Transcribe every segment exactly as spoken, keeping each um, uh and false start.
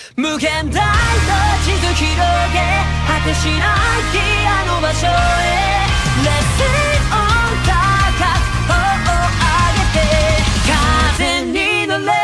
無限大の地図広げ果てしないあの場所へ Let's sing on 高く頬を上げて風に乗れ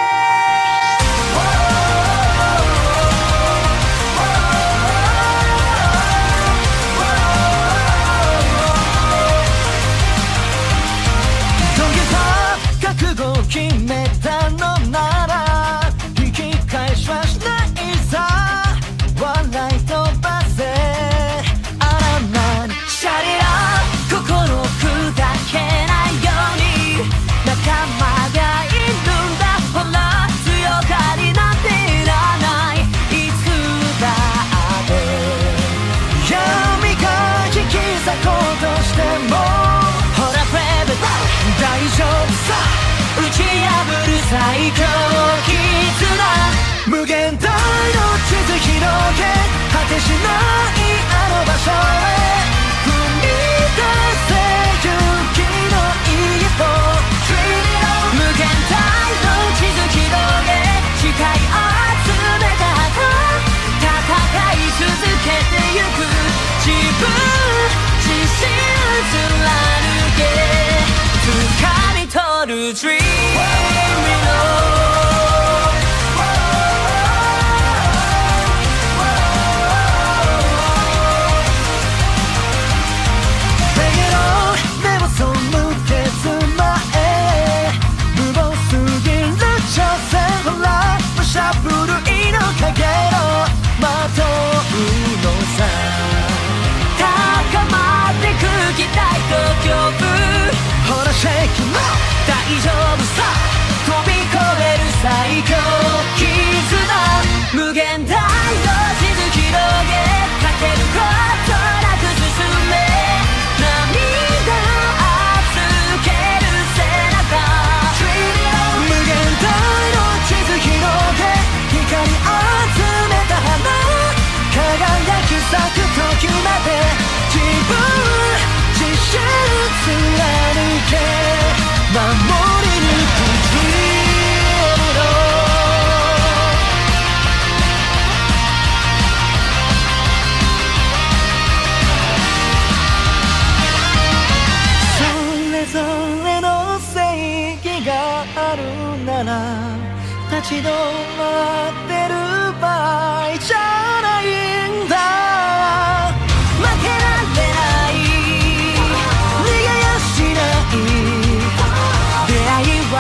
覚悟を決めたのなら引き返しはしないさ笑い飛ばせあらまにシャリラ心砕けないように仲間がいるんだほら強がりなんていらないいつだって闇が引き裂こうとしてもほらフレーブ大丈夫さ打ち破る最強絆無限大の地図広げ果てしないあの場所へ踏み出せ勇気の一歩無限大の地図広げ誓い集めた後戦い続けてゆく自分自身貫け掴み取る Dream大丈夫さ飛び越える最強絆無限大の地図広げかけることなく進め涙預ける背中無限大の地図広げ光集めた花輝き咲く時まで自分自身貫け守り抜く Dream それぞれの正義があるなら立ち止まってる場合じゃないんだ負けられない逃げやしない出会い別れ越えゆこう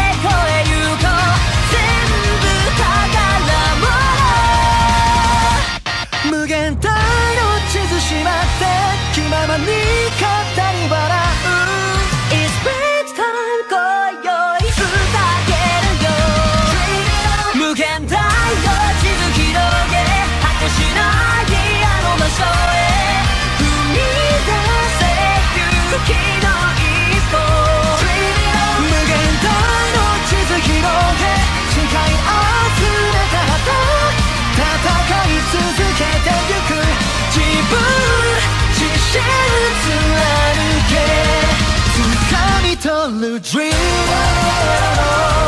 全部宝物無限大の地図しまって気ままに語り笑う It's bedtime 今宵ふざけるよ無限大の地図広げ果てしないあの場所へ踏み出せ勇気の一歩戦い続けてゆく自分自身貫け掴み取る Dream